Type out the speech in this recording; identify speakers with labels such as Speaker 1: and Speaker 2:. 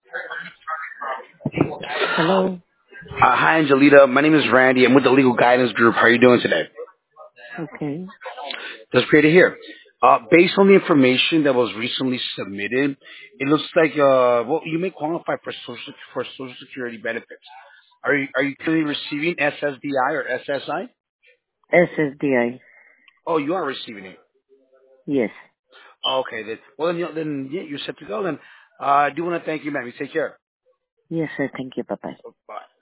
Speaker 1: Hello.
Speaker 2: Hi, Angelita. My name is Randy. I'm with the Legal Guidance Group. How are you doing today?
Speaker 1: Okay.
Speaker 2: That's great to hear. Based on the information that was recently submitted, it looks like well, you may qualify for Social Security benefits. Are you currently receiving SSDI or SSI?
Speaker 1: SSDI.
Speaker 2: Oh, you are receiving it.
Speaker 1: Yes.
Speaker 2: Okay, then yeah, you're set to go. Then I do want to thank you, ma'am. You take care.
Speaker 1: Yes, sir. Thank you. Bye-bye.
Speaker 2: Bye.